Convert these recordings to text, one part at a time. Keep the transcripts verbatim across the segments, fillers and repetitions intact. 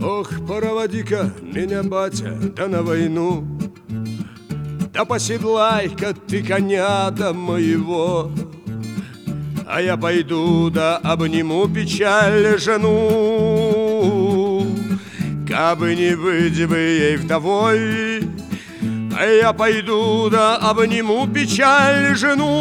Ох, проводи-ка меня, батя, да на войну, да поседлай-ка ты коня до моего, а я пойду да обниму печаль жену. Кабы не быть бы ей вдовой, а я пойду да обниму печаль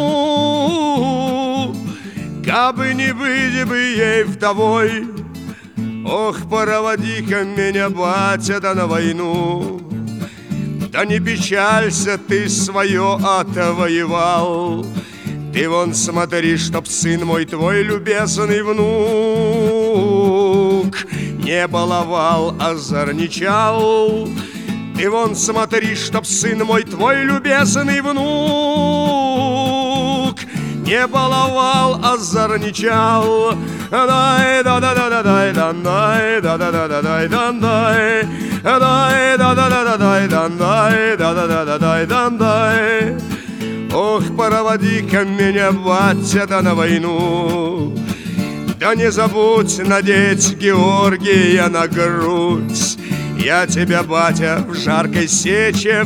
жену. Кабы не быть бы ей вдовой, ох, проводи-ка меня, батя, да на войну. Да не печалься, ты свое отвоевал. Ты вон смотри, чтоб сын мой твой любезный внук не баловал, а зарничал. Ты вон смотри, чтоб сын мой твой любезный внук не баловал, а зарничал. Дай да да да да дай да дай да да да да дай да дай дай да да да да дай да дай да да да да дай да дай. Ох, проводи-ка меня, батя, да на войну, да не забудь надеть Георгия на грудь. Я тебя, батя, в жаркой сече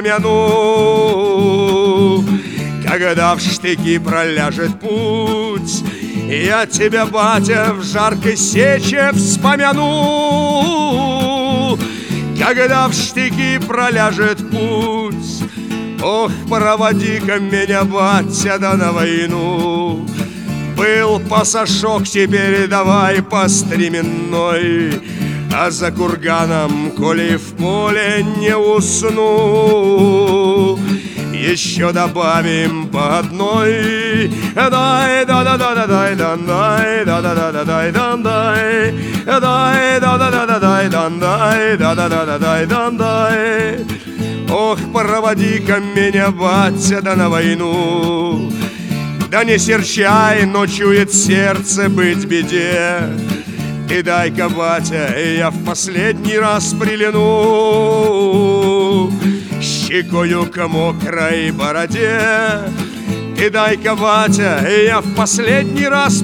вспомяну, когда в штыки проляжет путь. Я тебя, батя, в жаркой сече вспомяну, когда в штыки проляжет путь. Ох, проводи-ка меня, батя, да на войну. Был пасашок, теперь давай по стременной, а за курганом, коли в поле не усну, еще добавим по одной. Дай да да да да дай да дай да да да да дай да дай дай да да да да дай да дай да да да да дай да дай. Ох, проводи-ка меня, батя, да на войну. Да не серчай, но чует сердце быть беде. Ты дай-ка, батя, я в последний раз прильну щекою к мокрой бороде. Ты дай-ка, батя, я в последний раз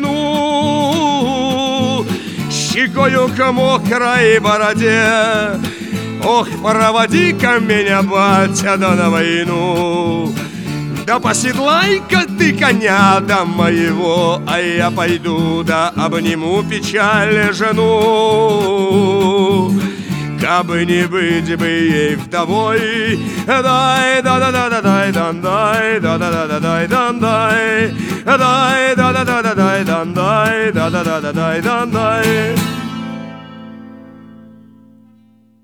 прильну щекою к мокрой бороде. Ох, проводи-ка меня, батя, да на войну. Да поседлай-ка ты коня до моего, а я пойду да обниму печаль жену. Кабы не быть бы ей вдовой, дай да да да да дай да дай да да да да дай да дай дай да да да да дай да дай да да да да дай да дай.